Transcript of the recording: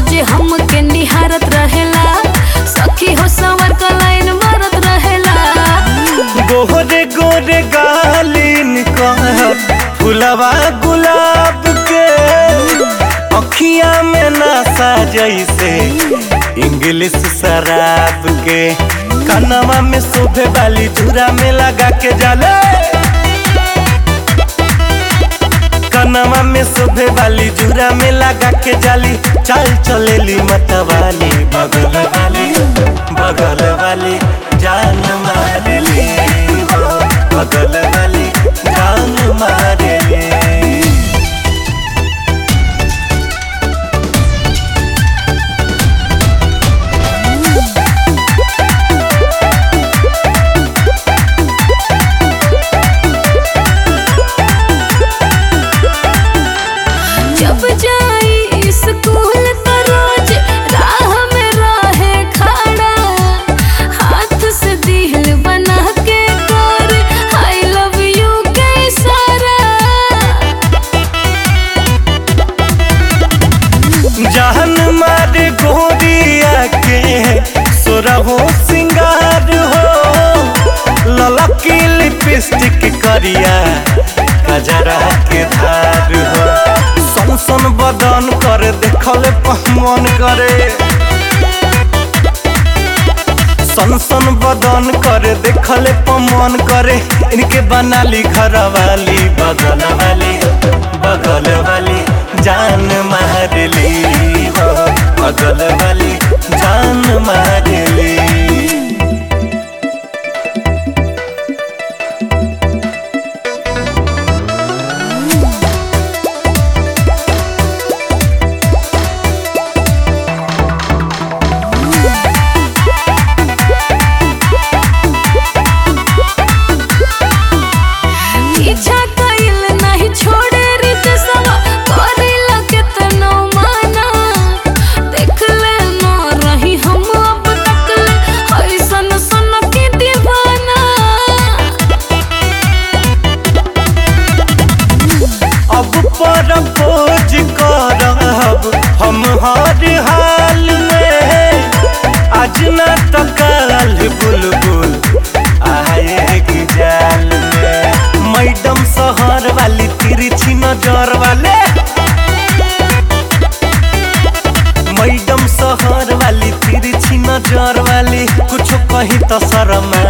रोज हमके निहारत रहेला, सखी हो सवर का लाइन मारत रहेला। गोरे गोरे गालिन का फुलवा गुलाब के, अखिया में नशा जैसे इंग्लिश शराब के। कनवा में शोभे वाली झूरा में लगा के जाले, कनवा में शोभे वाली झूरा में लगा के जाली। चाल चलेली मतवाली, बगल वाली जान मारेली, बगल वाली जान मारेली। जब जाई स्कूल तो रोज राह में रहे खड़ा, हाथ से दिल बना के कर आई लव यू के इशारा। जान मारे गोरिया के सोरहो सिंगार हो, ललकी लिपस्टिक करिया कजरा के धार हो। सन बदन कर देखले मन करे, सन बदन कर देखले मन करे। इनके बनाली घर वाली, बगल वाली जान मारली, बगल वाली जान मारली। पीछा कइल नहीं छोड़े रित सवा, करेला केतनो माना। देख ले ना रही हम अब तक ले, ऐसन सन के दीवाना। अब प्रपोज करब हम हर हाल में, आज न तो कल बुलबुल आएगी जाल में। मैडम शहर वाली तिरछी नजर वाले, मैडम शहर वाली तिरछी नजर वाली। कुछ कही तो शर्मा